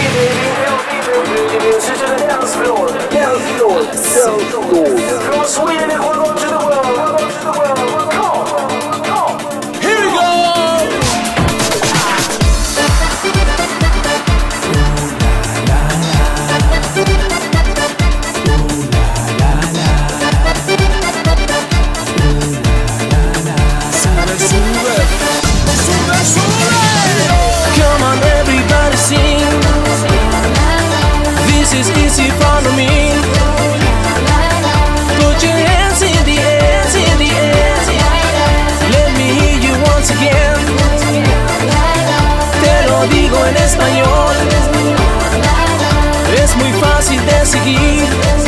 From Sweden and welcome to the world. Come on. Here we go. Come on, everybody sing. This is easy, follow me. Put your hands in the air, in the air. Let me hear you once again. Te lo digo en español. Es muy fácil de seguir.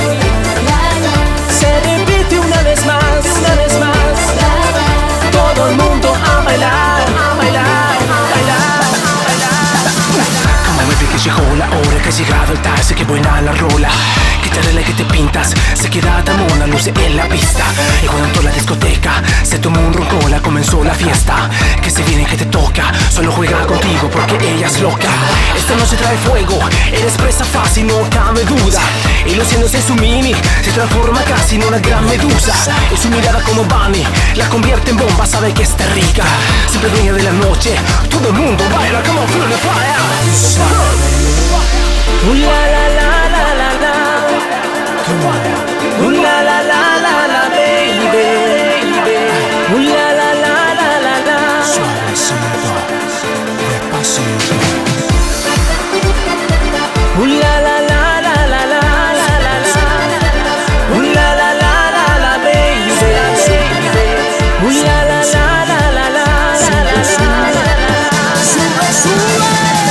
Se repite una vez más, una vez más. Todo el mundo a bailar, a bailar, a bailar, a bailar. Como baby que llegó la hora, que ha llegado el taxi, que buena la rola. Quítale que te pintas, se queda tan mona, luce en la pista. Y cuando entró la discoteca, se tomó un roncola, comenzó la fiesta. Que se viene, que te toca, solo juega contigo porque ella es loca. Esta noche trae fuego, eres presa fácil, no cabe duda. Y luciéndose su mini, se transforma casi en una gran medusa. Y su mirada como Bunny, la convierte en bomba, sabe que está rica. Siempre dueña de la noche, todo el mundo baila como Feel the Fire. La la la la la la. La la la la la baby. La la la la la la. Suavecito, despacito. La la la la la la la la la. La la la la la baby. La la la la la la la la. Sube, sube.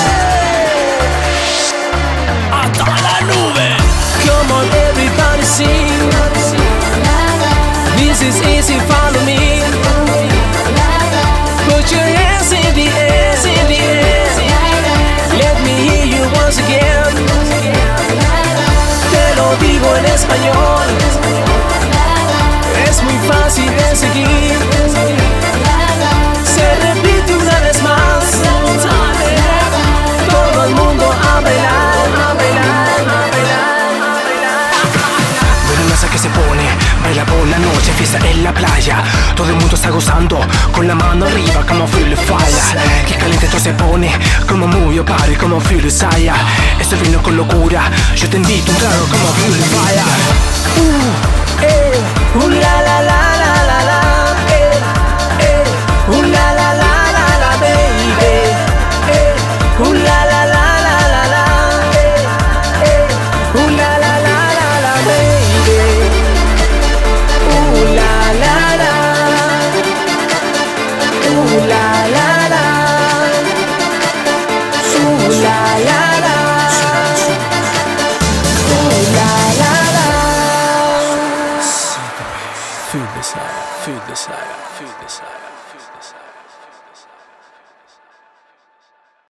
Hasta la nube. Come on, everybody sing. This is easy, follow me. Put your hands in the air, in the air. Let me hear you once again. Te lo digo en español. Es muy fácil de seguir. Se repite una vez más. Todo el mundo a bailar, a bailar, a bailar, a bailar. Venerosa que se pone, baila por la noche, fiesta en la playa. Todo el mundo está gozando, con la mano arriba como Feel the Fire. Que caliente todo se pone, como muy party, como Feel the Fire. Esto vino con locura, yo te invito un trago como Feel the Fire. La la la la la la. La la la la la baby. La la la la la la. La la la la la baby. La la la. La la la. La la la. La la la. Feel the desire, feel the desire, feel the desire.